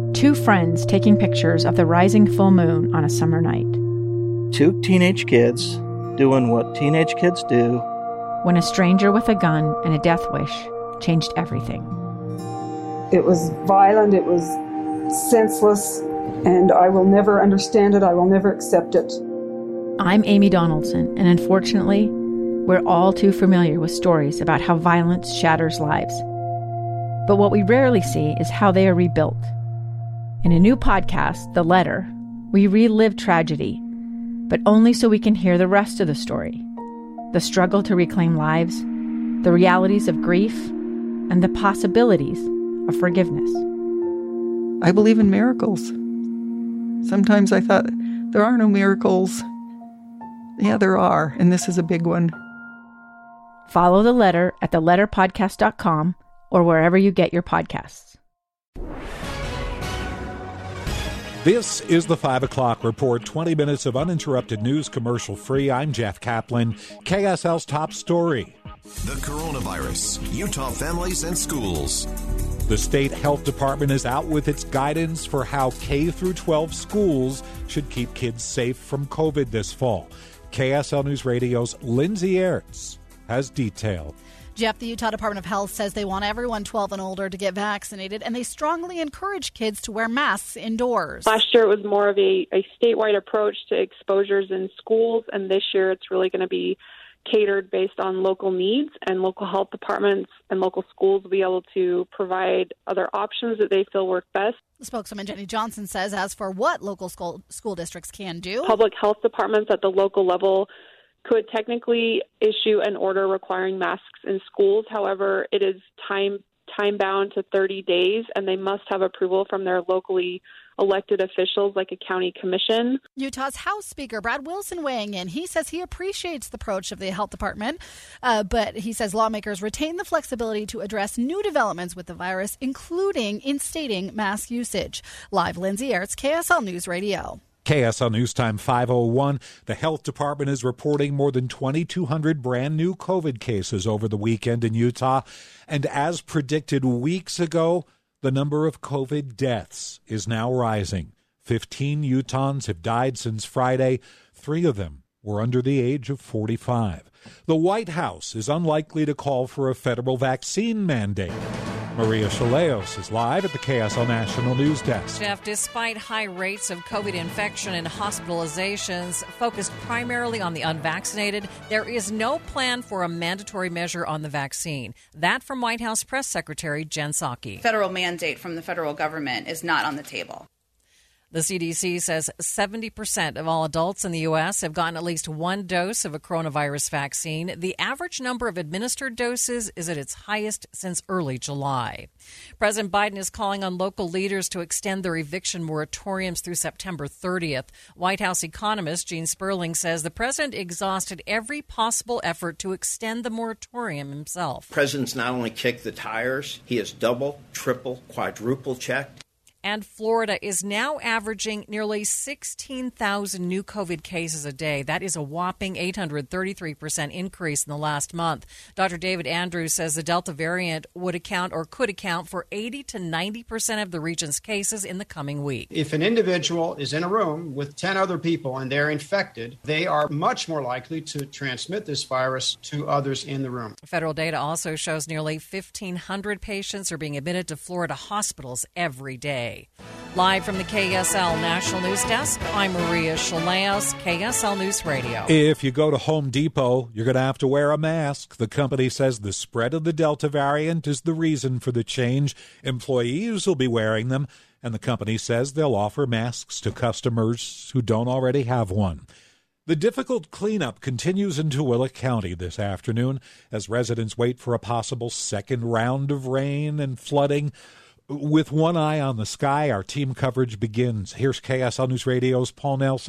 Two friends taking pictures of the rising full moon on a summer night. Two teenage kids doing what teenage kids do. When a stranger with a gun and a death wish changed everything. It was violent, it was senseless, and I will never understand it, I will never accept it. I'm Amy Donaldson, and unfortunately, we're all too familiar with stories about how violence shatters lives. But what we rarely see is how they are rebuilt. In a new podcast, The Letter, we relive tragedy, but only so we can hear the rest of the story. The struggle to reclaim lives, the realities of grief, and the possibilities of forgiveness. I believe in miracles. Sometimes I thought, there are no miracles. Yeah, there are, and this is a big one. Follow The Letter at theletterpodcast.com or wherever you get your podcasts. This is the 5 o'clock report, 20 minutes of uninterrupted news, commercial free. I'm Jeff Kaplan. KSL's top story. The coronavirus, Utah families and schools. The state health department is out with its guidance for how K through 12 schools should keep kids safe from COVID this fall. KSL News Radio's Lindsay Aerts has detail. Jeff, the Utah Department of Health says they want everyone 12 and older to get vaccinated, and they strongly encourage kids to wear masks indoors. Last year it was more of a statewide approach to exposures in schools, and this year it's really going to be catered based on local needs, and local health departments and local schools will be able to provide other options that they feel work best. Spokeswoman Jenny Johnson says as for what local school districts can do, public health departments at the local level could technically issue an order requiring masks in schools. However, it is time-bound to 30 days, and they must have approval from their locally elected officials like a county commission. Utah's House Speaker Brad Wilson weighing in. He says he appreciates the approach of the health department, but he says lawmakers retain the flexibility to address new developments with the virus, including instating mask usage. Live, Lindsay Aerts, KSL News Radio. KSL News Time 5:01. The health department is reporting more than 2,200 brand new COVID cases over the weekend in Utah. And as predicted weeks ago, the number of COVID deaths is now rising. 15 Utahns have died since Friday. 3 of them were under the age of 45. The White House is unlikely to call for a federal vaccine mandate. Maria Chaleos is live at the KSL National News Desk. Jeff, despite high rates of COVID infection and hospitalizations focused primarily on the unvaccinated, there is no plan for a mandatory measure on the vaccine. That from White House Press Secretary Jen Psaki. Federal mandate from the federal government is not on the table. The CDC says 70% of all adults in the U.S. have gotten at least one dose of a coronavirus vaccine. The average number of administered doses is at its highest since early July. President Biden is calling on local leaders to extend their eviction moratoriums through September 30th. White House economist Gene Sperling says the president exhausted every possible effort to extend the moratorium himself. The president's not only kicked the tires, he has double, triple, quadruple checked. And Florida is now averaging nearly 16,000 new COVID cases a day. That is a whopping 833% increase in the last month. Dr. David Andrews says the Delta variant would account or could account for 80 to 90% of the region's cases in the coming week. If an individual is in a room with 10 other people and they're infected, they are much more likely to transmit this virus to others in the room. Federal data also shows nearly 1,500 patients are being admitted to Florida hospitals every day. Live from the KSL National News Desk, I'm Maria Chaleos, KSL News Radio. If you go to Home Depot, you're going to have to wear a mask. The company says the spread of the Delta variant is the reason for the change. Employees will be wearing them, and the company says they'll offer masks to customers who don't already have one. The difficult cleanup continues in Tooele County this afternoon as residents wait for a possible second round of rain and flooding. With one eye on the sky, our team coverage begins. Here's KSL News Radio's Paul Nelson.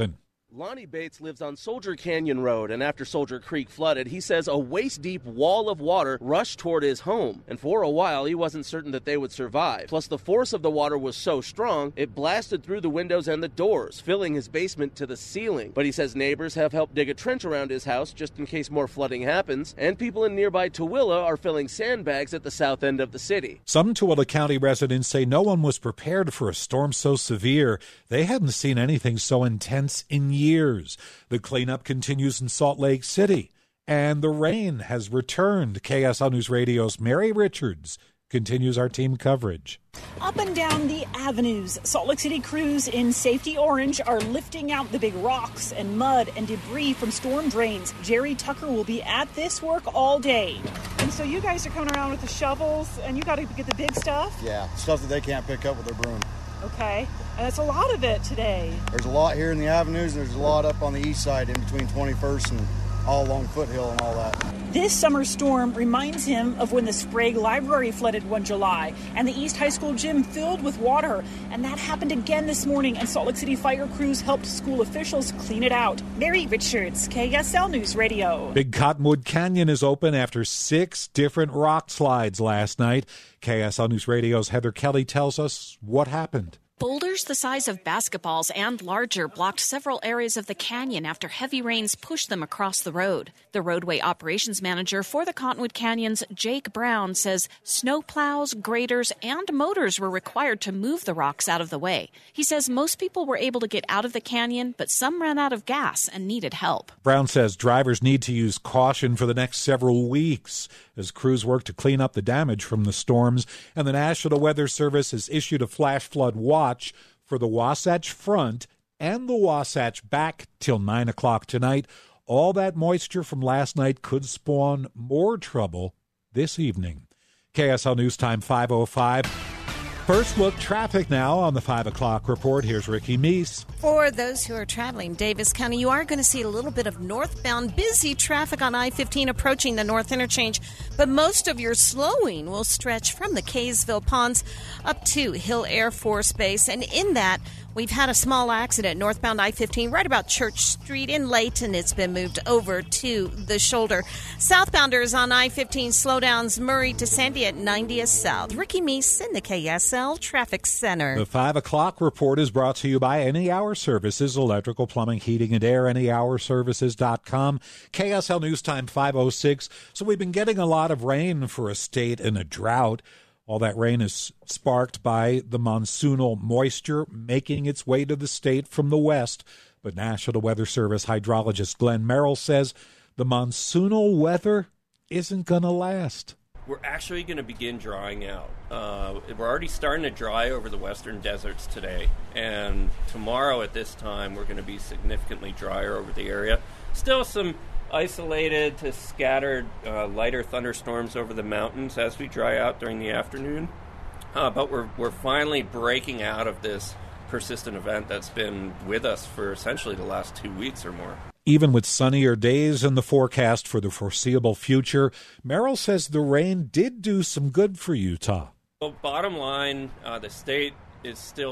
Lonnie Bates lives on Soldier Canyon Road, and after Soldier Creek flooded, he says a waist-deep wall of water rushed toward his home. And for a while, he wasn't certain that they would survive. Plus, the force of the water was so strong, it blasted through the windows and the doors, filling his basement to the ceiling. But he says neighbors have helped dig a trench around his house just in case more flooding happens, and people in nearby Tooele are filling sandbags at the south end of the city. Some Tooele County residents say no one was prepared for a storm so severe. They hadn't seen anything so intense in years. The cleanup continues in Salt Lake City, and the rain has returned. KSL News Radio's Mary Richards continues our team coverage. Up and down the avenues, Salt Lake City crews in safety orange are lifting out the big rocks and mud and debris from storm drains. Jerry Tucker will be at this work all day. And so you guys are coming around with the shovels, and you got to get the big stuff? Yeah, stuff that they can't pick up with their broom. Okay, and that's a lot of it today. There's a lot here in the avenues, and there's a lot up on the east side in between 21st and all along Foothill and all that. This summer storm reminds him of when the Sprague Library flooded one July and the East High School gym filled with water. And that happened again this morning, and Salt Lake City fire crews helped school officials clean it out. Mary Richards, KSL News Radio. Big Cottonwood Canyon is open after 6 different rock slides last night. KSL News Radio's Heather Kelly tells us what happened. Boulders the size of basketballs and larger blocked several areas of the canyon after heavy rains pushed them across the road. The roadway operations manager for the Cottonwood Canyons, Jake Brown, says snowplows, graders, and motors were required to move the rocks out of the way. He says most people were able to get out of the canyon, but some ran out of gas and needed help. Brown says drivers need to use caution for the next several weeks as crews work to clean up the damage from the storms, and the National Weather Service has issued a flash flood watch for the Wasatch Front and the Wasatch back till 9 o'clock tonight. All that moisture from last night could spawn more trouble this evening. KSL News Time 5:05. First look traffic now on the 5 o'clock report. Here's Ricky Meese. For those who are traveling Davis County, you are going to see a little bit of northbound busy traffic on I-15 approaching the North Interchange, but most of your slowing will stretch from the Kaysville Ponds up to Hill Air Force Base. And in that, we've had a small accident northbound I-15 right about Church Street in Layton. It's been moved over to the shoulder. Southbounders on I-15 slowdowns Murray to Sandy at 90th South. Ricky Meese in the KSL Traffic Center. The 5 o'clock report is brought to you by Any Hour Services, electrical, plumbing, heating, and air, anyhourservices.com. KSL News Time 5:06. So we've been getting a lot of rain for a state in a drought. All that rain is sparked by the monsoonal moisture making its way to the state from the west. But National Weather Service hydrologist Glenn Merrill says the monsoonal weather isn't going to last. We're actually going to begin drying out. We're already starting to dry over the western deserts today. And tomorrow at this time, we're going to be significantly drier over the area. Still some isolated to scattered lighter thunderstorms over the mountains as we dry out during the afternoon. But we're finally breaking out of this persistent event that's been with us for essentially the last 2 weeks or more. Even with sunnier days in the forecast for the foreseeable future, Merrill says the rain did do some good for Utah. Well, bottom line, the state is still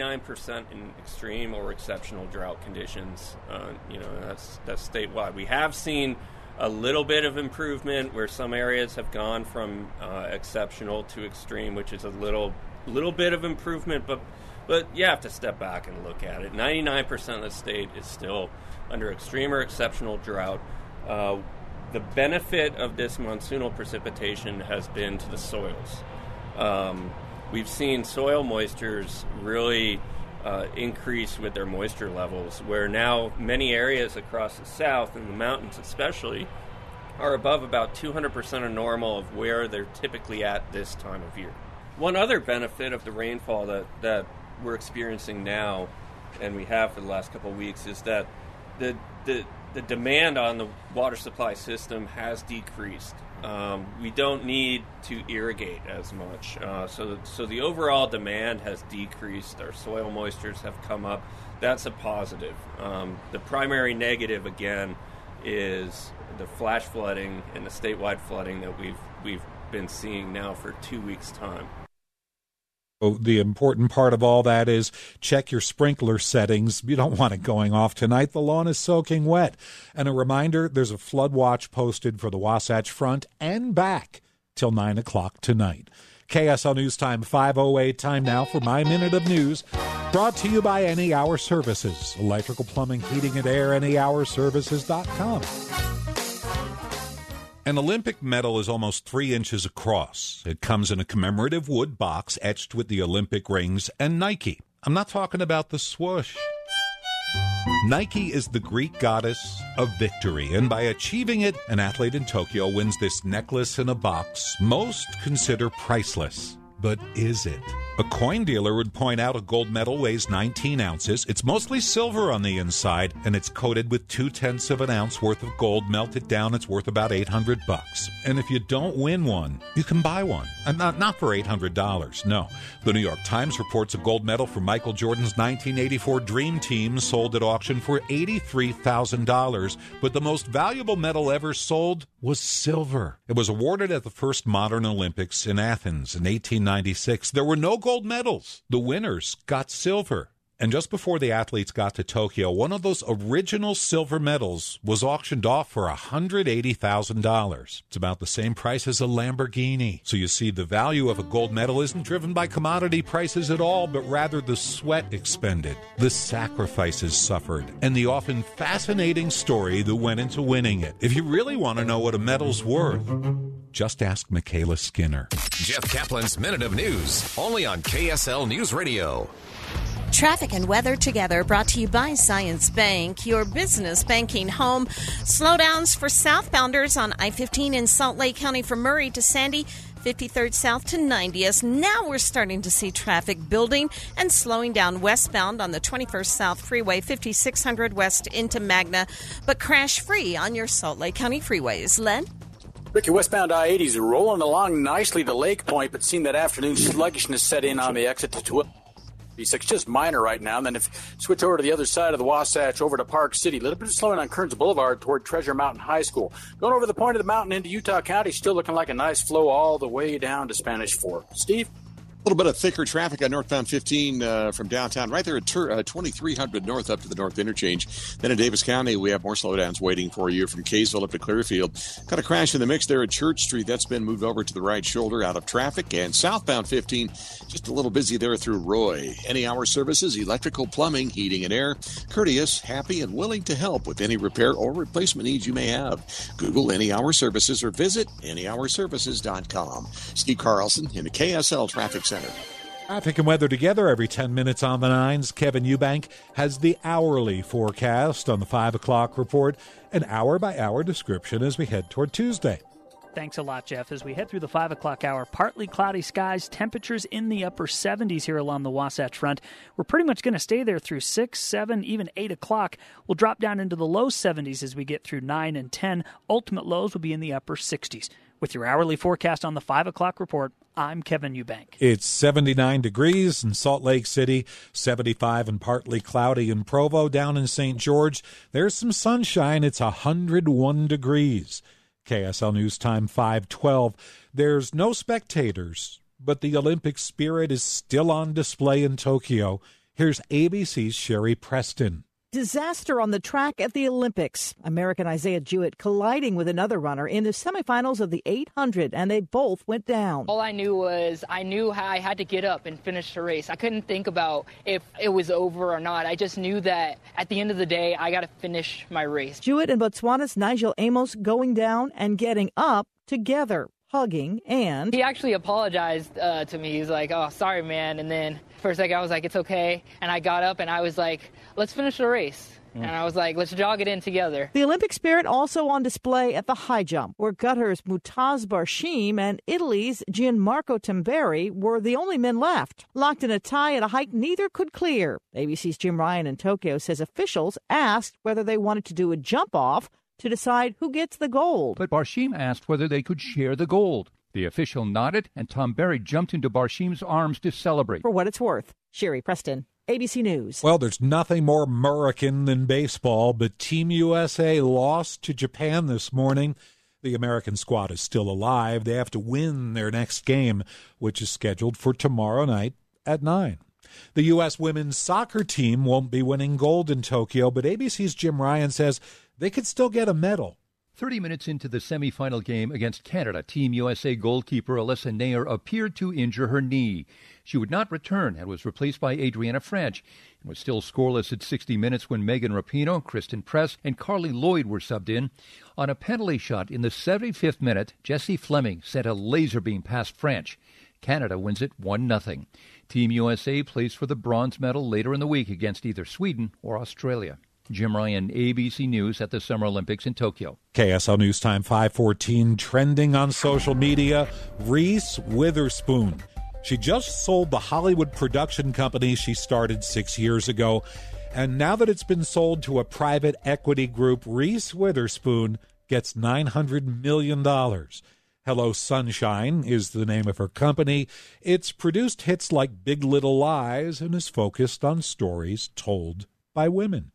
99% in extreme or exceptional drought conditions. That's statewide. We have seen a little bit of improvement where some areas have gone from exceptional to extreme, which is a little bit of improvement, but you have to step back and look at it. 99% of the state is still under extreme or exceptional drought. The benefit of this monsoonal precipitation has been to the soils. We've seen soil moistures really increase with their moisture levels, where now many areas across the south and the mountains especially are above about 200% of normal of where they're typically at this time of year. One other benefit of the rainfall that we're experiencing now, and we have for the last couple of weeks, is that the demand on the water supply system has decreased. We don't need to irrigate as much. So the overall demand has decreased. Our soil moistures have come up. That's a positive. The primary negative, again, is the flash flooding and the statewide flooding that we've been seeing now for 2 weeks' time. The important part of all that is check your sprinkler settings. You don't want it going off tonight. The lawn is soaking wet. And a reminder, there's a flood watch posted for the Wasatch Front and back till 9 o'clock tonight. KSL News Time 5:08. Time now for My Minute of News. Brought to you by Any Hour Services. Electrical, plumbing, heating, and air. AnyHourServices.com. An Olympic medal is almost 3 inches across. It comes in a commemorative wood box etched with the Olympic rings and Nike. I'm not talking about the swoosh. Nike is the Greek goddess of victory, and by achieving it, an athlete in Tokyo wins this necklace in a box most consider priceless. But is it? A coin dealer would point out a gold medal weighs 19 ounces. It's mostly silver on the inside, and it's coated with 0.2 of an ounce worth of gold. Melt it down, it's worth about $800. And if you don't win one, you can buy one. And not for $800, no. The New York Times reports a gold medal for Michael Jordan's 1984 Dream Team sold at auction for $83,000. But the most valuable medal ever sold was silver. It was awarded at the first modern Olympics in Athens in 1896. There were no gold medals. The winners got silver. And just before the athletes got to Tokyo, one of those original silver medals was auctioned off for $180,000. It's about the same price as a Lamborghini. So you see, the value of a gold medal isn't driven by commodity prices at all, but rather the sweat expended, the sacrifices suffered, and the often fascinating story that went into winning it. If you really want to know what a medal's worth, just ask Michaela Skinner. Jeff Kaplan's Minute of News, only on KSL News Radio. Traffic and weather together, brought to you by Science Bank, your business banking home. Slowdowns for southbounders on I-15 in Salt Lake County from Murray to Sandy, 53rd South to 90th. Now we're starting to see traffic building and slowing down westbound on the 21st South Freeway, 5600 west into Magna, but crash-free on your Salt Lake County freeways. Len? Ricky, westbound I-80s are rolling along nicely to Lake Point, but seeing that afternoon sluggishness set in on the exit to 12. B6, just minor right now. And then if you switch over to the other side of the Wasatch, over to Park City, a little bit of slowing on Kearns Boulevard toward Treasure Mountain High School. Going over the point of the mountain into Utah County, still looking like a nice flow all the way down to Spanish Fork. Steve? A little bit of thicker traffic on northbound 15 from downtown, right there at 2300 north up to the north interchange. Then in Davis County, we have more slowdowns waiting for you from Kaysville up to Clearfield. Got a crash in the mix there at Church Street. That's been moved over to the right shoulder out of traffic. And southbound 15, just a little busy there through Roy. Any Hour Services, electrical, plumbing, heating, and air. Courteous, happy, and willing to help with any repair or replacement needs you may have. Google Any Hour Services or visit anyhourservices.com. Steve Carlson in the KSL Traffic Center. Traffic and weather together every 10 minutes on the nines. Kevin Eubank has the hourly forecast on the 5 o'clock report, an hour-by-hour description as we head toward Tuesday. Thanks a lot, Jeff. As we head through the 5 o'clock hour, partly cloudy skies, temperatures in the upper 70s here along the Wasatch Front. We're pretty much going to stay there through 6, 7, even 8 o'clock. We'll drop down into the low 70s as we get through 9 and 10. Ultimate lows will be in the upper 60s. With your hourly forecast on the 5 o'clock report, I'm Kevin Eubank. It's 79 degrees in Salt Lake City, 75 and partly cloudy in Provo. Down in St. George, there's some sunshine. It's 101 degrees. KSL News Time 5:12. There's no spectators, but the Olympic spirit is still on display in Tokyo. Here's ABC's Sherry Preston. Disaster on the track at the Olympics. American Isaiah Jewett colliding with another runner in the semifinals of the 800, and they both went down. All I knew was I had to get up and finish the race. I couldn't think about if it was over or not. I just knew that at the end of the day, I got to finish my race. Jewett and Botswana's Nigel Amos going down and getting up together, hugging, and he actually apologized to me. He was like, "Oh, sorry, man." And then for a second, I was like, "It's okay." And I got up and I was like, "Let's finish the race." And I was like, let's jog it in together. The Olympic spirit also on display at the high jump, where Qatar's Mutaz Barshim and Italy's Gianmarco Tamberi were the only men left. Locked in a tie at a height neither could clear. ABC's Jim Ryan in Tokyo says officials asked whether they wanted to do a jump-off to decide who gets the gold. But Barshim asked whether they could share the gold. The official nodded, and Tamberi jumped into Barshim's arms to celebrate. For what it's worth, Sherry Preston, ABC News. Well, there's nothing more American than baseball, but Team USA lost to Japan this morning. The American squad is still alive. They have to win their next game, which is scheduled for tomorrow night at 9. The U.S. women's soccer team won't be winning gold in Tokyo, but ABC's Jim Ryan says they could still get a medal. 30 minutes into the semifinal game against Canada, Team USA goalkeeper Alyssa Nair appeared to injure her knee. She would not return and was replaced by Adriana French, and was still scoreless at 60 minutes when Megan Rapinoe, Kristen Press, and Carly Lloyd were subbed in. On a penalty shot in the 75th minute, Jessie Fleming sent a laser beam past French. Canada wins it 1-0. Team USA plays for the bronze medal later in the week against either Sweden or Australia. Jim Ryan, ABC News at the Summer Olympics in Tokyo. KSL News Time 5:14, trending on social media, Reese Witherspoon. She just sold the Hollywood production company she started 6 years ago. And now that it's been sold to a private equity group, Reese Witherspoon gets $900 million. Hello Sunshine is the name of her company. It's produced hits like Big Little Lies and is focused on stories told by women.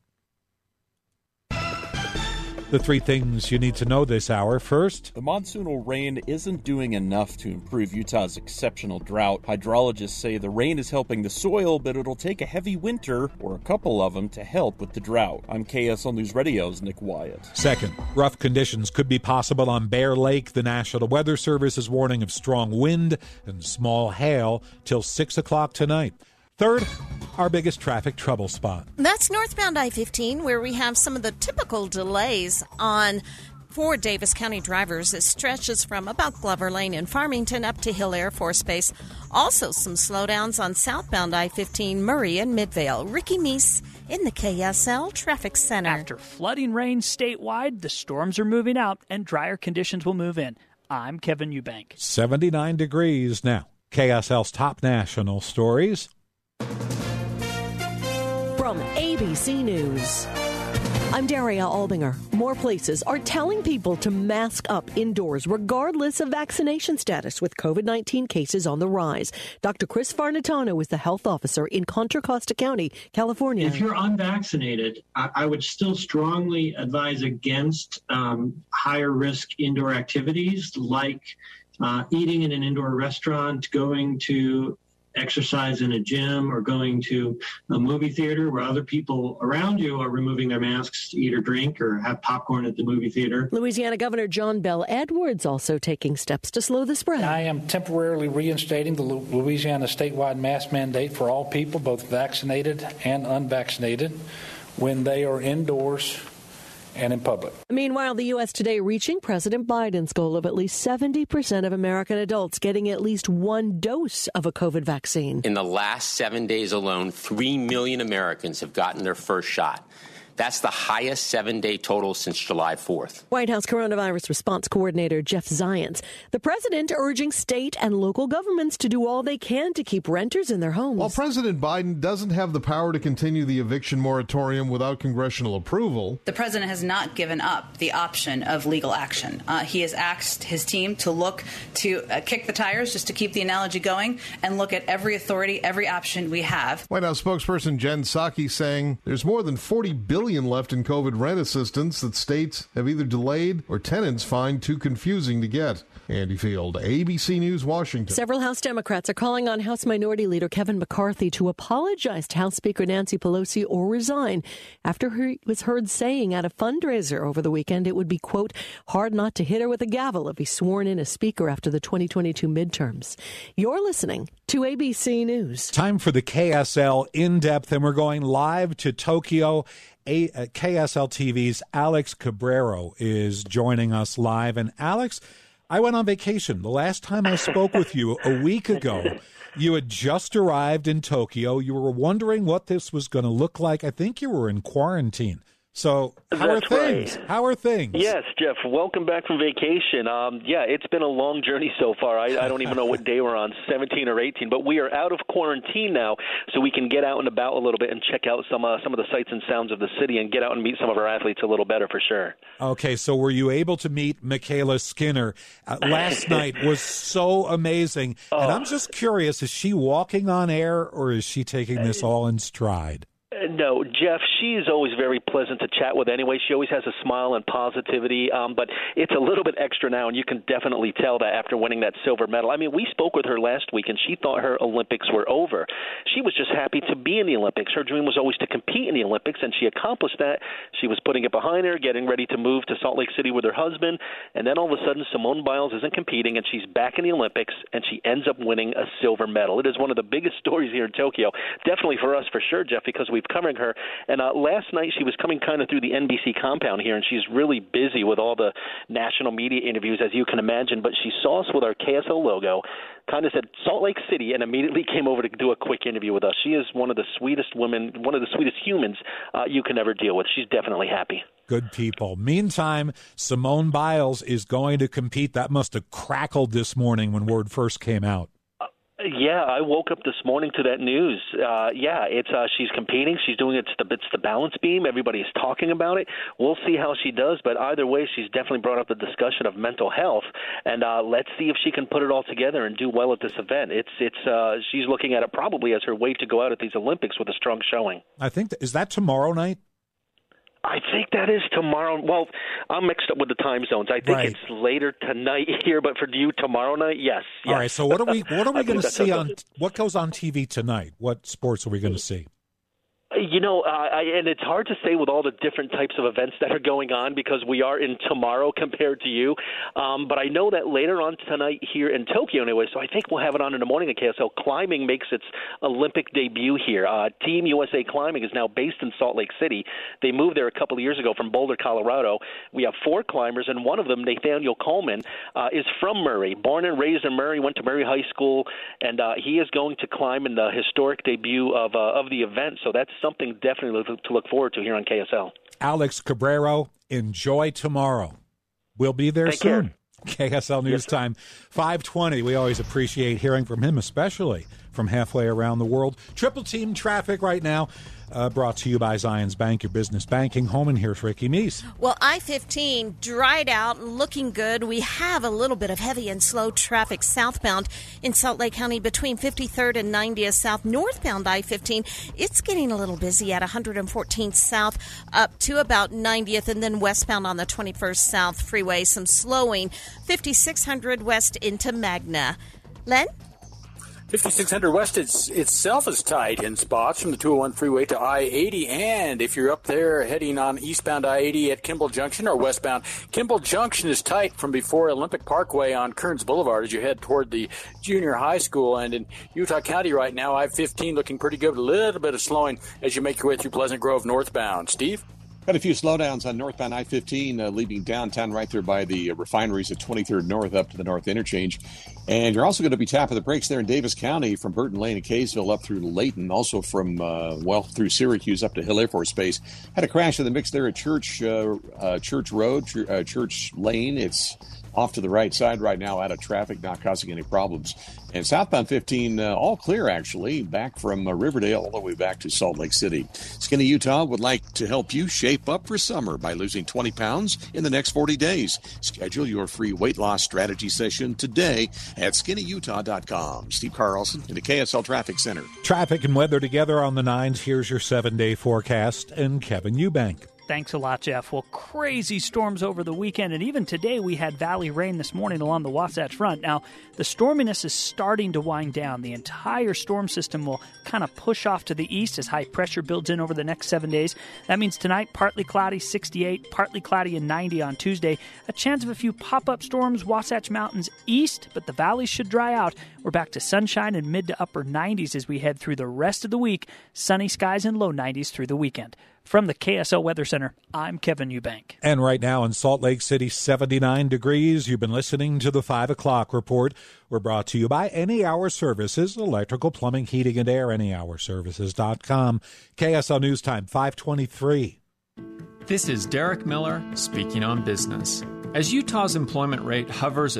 The three things you need to know this hour. First, the monsoonal rain isn't doing enough to improve Utah's exceptional drought. Hydrologists say the rain is helping the soil, but it'll take a heavy winter, or a couple of them, to help with the drought. I'm KSL News Radio's Nick Wyatt. Second, rough conditions could be possible on Bear Lake. The National Weather Service is warning of strong wind and small hail till 6 o'clock tonight. Third, our biggest traffic trouble spot. That's northbound I-15, where we have some of the typical delays for Davis County drivers. It stretches from about Glover Lane in Farmington up to Hill Air Force Base. Also some slowdowns on southbound I-15, Murray and Midvale. Ricky Meese in the KSL Traffic Center. After flooding rain statewide, the storms are moving out and drier conditions will move in. I'm Kevin Eubank. 79 degrees now. KSL's top national stories. From ABC News, I'm Daria Albinger. More places are telling people to mask up indoors regardless of vaccination status, with COVID-19 cases on the rise. Dr. Chris Farnatano is the health officer in Contra Costa County, California. If you're unvaccinated, I would still strongly advise against higher risk indoor activities like eating in an indoor restaurant, going to exercise in a gym, or going to a movie theater where other people around you are removing their masks to eat or drink or have popcorn at the movie theater. Louisiana Governor John Bell Edwards also taking steps to slow the spread. I am temporarily reinstating the Louisiana statewide mask mandate for all people, both vaccinated and unvaccinated, when they are indoors and in public. Meanwhile, the U.S. today reaching President Biden's goal of at least 70% of American adults getting at least one dose of a COVID vaccine. In the last 7 days alone, 3 million Americans have gotten their first shot. That's the highest 7-day total since July 4th. White House Coronavirus Response Coordinator Jeff Zients. The president urging state and local governments to do all they can to keep renters in their homes. While President Biden doesn't have the power to continue the eviction moratorium without congressional approval, the president has not given up the option of legal action. He has asked his team to look to kick the tires, just to keep the analogy going, and look at every authority, every option we have. White House spokesperson Jen Psaki saying there's more than $40 billion left in COVID rent assistance that states have either delayed or tenants find too confusing to get. Andy Field, ABC News, Washington. Several House Democrats are calling on House Minority Leader Kevin McCarthy to apologize to House Speaker Nancy Pelosi or resign after he was heard saying at a fundraiser over the weekend it would be, quote, hard not to hit her with a gavel if he's sworn in as Speaker after the 2022 midterms. You're listening to ABC News. Time for the KSL In-Depth, and we're going live to Tokyo. KSL TV's Alex Cabrero is joining us live. And Alex, I went on vacation. The last time I spoke with you a week ago, you had just arrived in Tokyo. You were wondering what this was going to look like. I think you were in quarantine. So how are things? Right. How are things? Yes, Jeff, welcome back from vacation. Yeah, it's been a long journey so far. I don't even know what day we're on, 17 or 18, but we are out of quarantine now, so we can get out and about a little bit and check out some of the sights and sounds of the city and get out and meet some of our athletes a little better for sure. Okay, so were you able to meet Michaela Skinner? Last night was so amazing. And I'm just curious, is she walking on air or is she taking this all in stride? No, Jeff, she is always very pleasant to chat with anyway. She always has a smile and positivity, but it's a little bit extra now, and you can definitely tell that after winning that silver medal. I mean, we spoke with her last week, and she thought her Olympics were over. She was just happy to be in the Olympics. Her dream was always to compete in the Olympics, and she accomplished that. She was putting it behind her, getting ready to move to Salt Lake City with her husband, and then all of a sudden Simone Biles isn't competing, and she's back in the Olympics, and she ends up winning a silver medal. It is one of the biggest stories here in Tokyo, definitely for us, for sure, Jeff, because we've covering her. And last night she was coming kind of through the NBC compound here, and she's really busy with all the national media interviews, as you can imagine. But she saw us with our KSL logo, kind of said Salt Lake City, and immediately came over to do a quick interview with us. She is one of the sweetest women, one of the sweetest humans you can ever deal with. She's definitely happy. Good people. Meantime, Simone Biles is going to compete. That must have crackled this morning when word first came out. Yeah, I woke up this morning to that news. It's she's competing. She's doing it's the balance beam. Everybody is talking about it. We'll see how she does, but either way, she's definitely brought up the discussion of mental health, and let's see if she can put it all together and do well at this event. She's looking at it probably as her way to go out at these Olympics with a strong showing. I think is that tomorrow night? I think that is tomorrow. Well, I'm mixed up with the time zones. I think it's later tonight here, but for you tomorrow night, yes. All right. So what are we going to see on what goes on TV tonight? What sports are we going to see? You know, and it's hard to say with all the different types of events that are going on because we are in tomorrow compared to you. But I know that later on tonight here in Tokyo anyway, so I think we'll have it on in the morning at KSL. Climbing makes its Olympic debut here. Team USA Climbing is now based in Salt Lake City. They moved there a couple of years ago from Boulder, Colorado. We have 4 climbers, and one of them, Nathaniel Coleman, is from Murray. Born and raised in Murray, went to Murray High School, and he is going to climb in the historic debut of the event. So that's something definitely to look forward to here on KSL. Alex Cabrero, enjoy tomorrow. We'll be there soon. KSL News Time, 5:20. We always appreciate hearing from him, especially from halfway around the world. Triple Team Traffic right now, brought to you by Zions Bank, your business banking home. And here's Ricky Meese. Well, I-15 dried out, looking good. We have a little bit of heavy and slow traffic southbound in Salt Lake County between 53rd and 90th South. Northbound I-15, it's getting a little busy at 114th South up to about 90th, and then westbound on the 21st South Freeway, some slowing. 5600 west into Magna. Len? 5600 West itself is tight in spots from the 201 freeway to I-80, and if you're up there heading on eastbound I-80 at Kimball Junction or westbound, Kimball Junction is tight from before Olympic Parkway on Kearns Boulevard as you head toward the junior high school. And in Utah County right now, I-15 looking pretty good, a little bit of slowing as you make your way through Pleasant Grove northbound. Steve? Got a few slowdowns on northbound I-15 leaving downtown right there by the refineries at 23rd North up to the North Interchange. And you're also going to be tapping the brakes there in Davis County from Burton Lane and Kaysville up through Layton, also from, through Syracuse up to Hill Air Force Base. Had a crash in the mix there at Church Road, Church Lane. It's off to the right side right now, out of traffic, not causing any problems. And southbound 15, all clear, actually, back from Riverdale all the way back to Salt Lake City. Skinny Utah would like to help you shape up for summer by losing 20 pounds in the next 40 days. Schedule your free weight loss strategy session today at skinnyutah.com. Steve Carlson in the KSL Traffic Center. Traffic and weather together on the 9s. Here's your 7-day forecast, and Kevin Eubank. Thanks a lot, Jeff. Well, crazy storms over the weekend, and even today we had valley rain this morning along the Wasatch Front. Now, the storminess is starting to wind down. The entire storm system will kind of push off to the east as high pressure builds in over the next 7 days. That means tonight, partly cloudy, 68, partly cloudy and 90 on Tuesday. A chance of a few pop-up storms, Wasatch Mountains east, but the valleys should dry out. We're back to sunshine and mid to upper 90s as we head through the rest of the week. Sunny skies and low 90s through the weekend. From the KSL Weather Center, I'm Kevin Eubank. And right now in Salt Lake City, 79 degrees. You've been listening to the 5 o'clock report. We're brought to you by Any Hour Services, electrical, plumbing, heating, and air, anyhourservices.com. KSL News Time, 5:23. This is Derek Miller speaking on business. As Utah's employment rate hovers at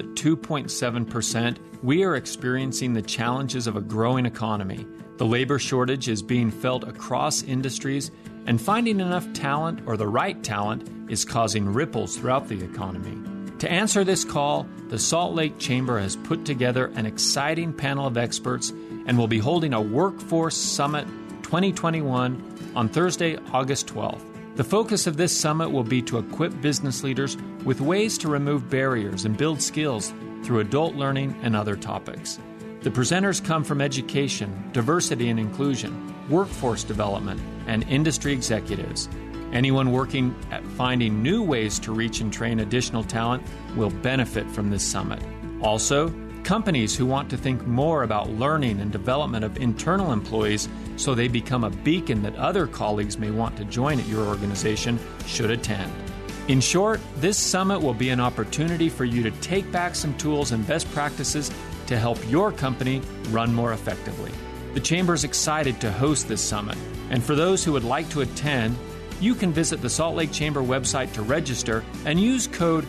2.7%, we are experiencing the challenges of a growing economy. The labor shortage is being felt across industries, and finding enough talent or the right talent is causing ripples throughout the economy. To answer this call, the Salt Lake Chamber has put together an exciting panel of experts and will be holding a Workforce Summit 2021 on Thursday, August 12th. The focus of this summit will be to equip business leaders with ways to remove barriers and build skills through adult learning and other topics. The presenters come from education, diversity and inclusion, workforce development, and industry executives. Anyone working at finding new ways to reach and train additional talent will benefit from this summit. Also, companies who want to think more about learning and development of internal employees so they become a beacon that other colleagues may want to join at your organization should attend. In short, this summit will be an opportunity for you to take back some tools and best practices to help your company run more effectively. The Chamber is excited to host this summit, and for those who would like to attend, you can visit the Salt Lake Chamber website to register and use code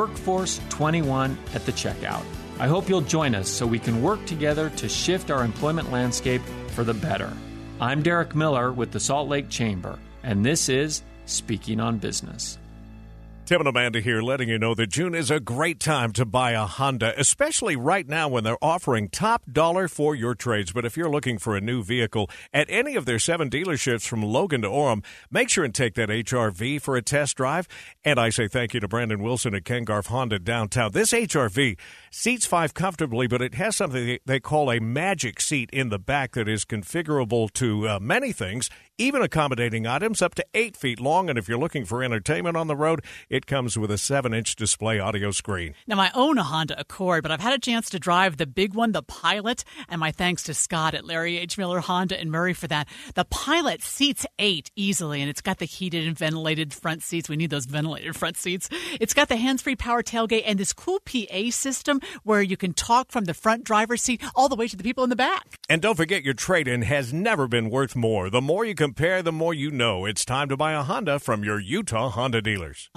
WORKFORCE21 at the checkout. I hope you'll join us so we can work together to shift our employment landscape for the better. I'm Derek Miller with the Salt Lake Chamber, and this is Speaking on Business. Tim and Amanda here, letting you know that June is a great time to buy a Honda, especially right now when they're offering top dollar for your trades. But if you're looking for a new vehicle at any of their 7 dealerships from Logan to Orem, make sure and take that HR-V for a test drive. And I say thank you to Brandon Wilson at Ken Garff Honda downtown. This HR-V seats 5 comfortably, but it has something they call a magic seat in the back that is configurable to many things, even accommodating items up to 8 feet long. And if you're looking for entertainment on the road, it comes with a 7-inch display audio screen. Now, I own a Honda Accord, but I've had a chance to drive the big one, the Pilot, and my thanks to Scott at Larry H. Miller Honda in Murray for that. The Pilot seats 8 easily, and it's got the heated and ventilated front seats. We need those ventilated front seats. It's got the hands-free power tailgate and this cool PA system where you can talk from the front driver's seat all the way to the people in the back. And don't forget, your trade-in has never been worth more. The more you compare, the more you know. It's time to buy a Honda from your Utah Honda dealers.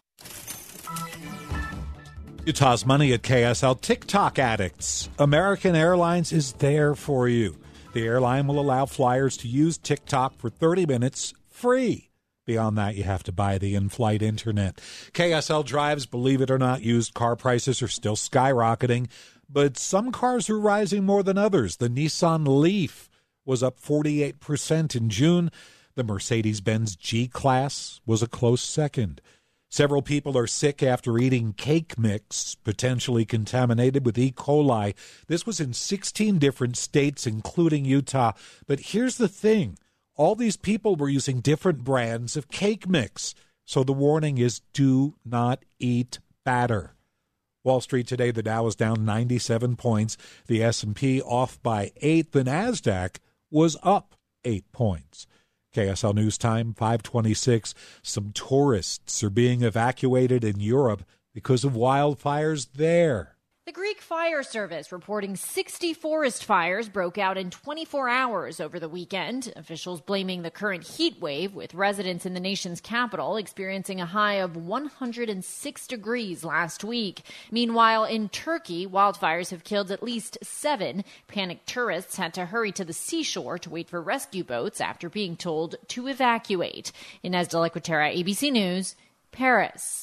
Utah's Money at KSL. TikTok addicts. American Airlines is there for you. The airline will allow flyers to use TikTok for 30 minutes free. Beyond that, you have to buy the in-flight internet. KSL drives, believe it or not, used car prices are still skyrocketing, but some cars are rising more than others. The Nissan Leaf was up 48% in June. The Mercedes-Benz G-Class was a close second. Several people are sick after eating cake mix, potentially contaminated with E. coli. This was in 16 different states, including Utah. But here's the thing. All these people were using different brands of cake mix. So the warning is do not eat batter. Wall Street today, the Dow was down 97 points. The S&P off by 8. The NASDAQ was up 8 points. KSL News Time, 5:26. Some tourists are being evacuated in Europe because of wildfires there. The Greek Fire Service reporting 60 forest fires broke out in 24 hours over the weekend. Officials blaming the current heat wave, with residents in the nation's capital experiencing a high of 106 degrees last week. Meanwhile, in Turkey, wildfires have killed at least 7. Panicked tourists had to hurry to the seashore to wait for rescue boats after being told to evacuate. Inez de la Cuetara, ABC News, Paris.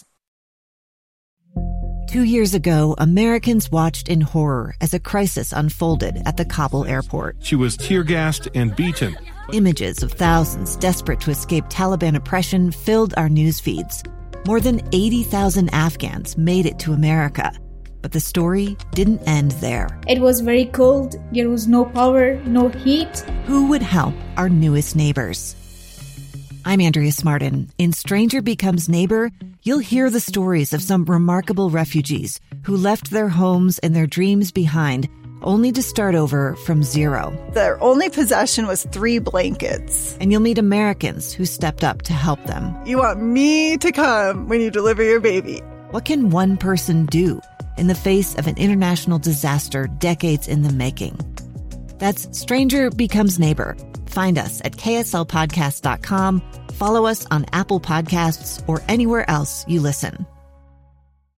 2 years ago, Americans watched in horror as a crisis unfolded at the Kabul airport. She was tear-gassed and beaten. Images of thousands desperate to escape Taliban oppression filled our news feeds. More than 80,000 Afghans made it to America. But the story didn't end there. It was very cold. There was no power, no heat. Who would help our newest neighbors? I'm Andrea Smartin. In Stranger Becomes Neighbor, you'll hear the stories of some remarkable refugees who left their homes and their dreams behind, only to start over from zero. Their only possession was 3 blankets. And you'll meet Americans who stepped up to help them. You want me to come when you deliver your baby. What can one person do in the face of an international disaster decades in the making? That's Stranger Becomes Neighbor. Find us at kslpodcast.com. Follow us on Apple Podcasts or anywhere else you listen.